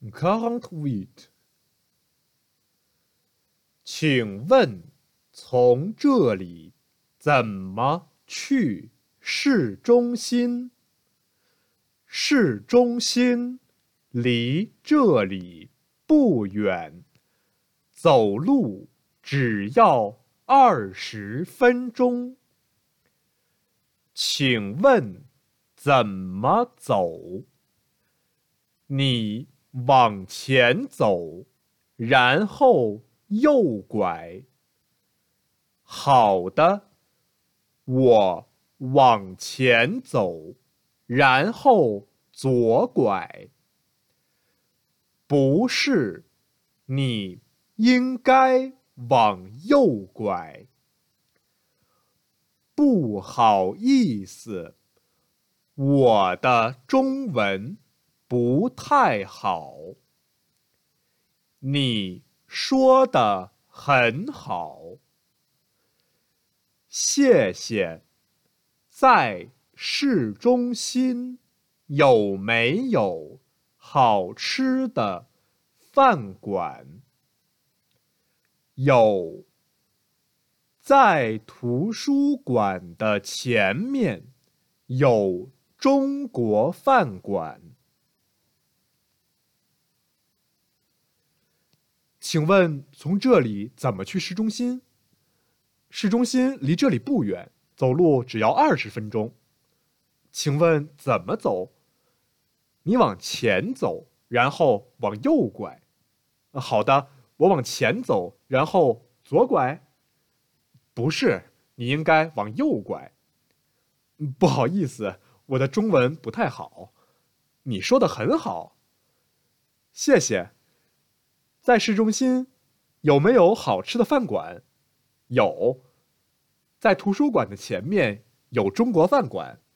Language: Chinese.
48. 请问从这里怎么去市中心？市中心离这里不远，走路只要20分钟。请问怎么走？你往前走，然后右拐。好的，我往前走，然后左拐。不是，你应该往右拐。不好意思，我的中文不太好。你说得很好，谢谢。在市中心有没有好吃的饭馆？有。在图书馆的前面有中国饭馆。请问从这里怎么去市中心？市中心离这里不远，走路只要20分钟。请问怎么走？你往前走，然后往右拐。好的，我往前走，然后左拐。不是，你应该往右拐。不好意思，我的中文不太好。你说得很好，谢谢。在市中心有没有好吃的饭馆？有。在图书馆的前面有中国饭馆。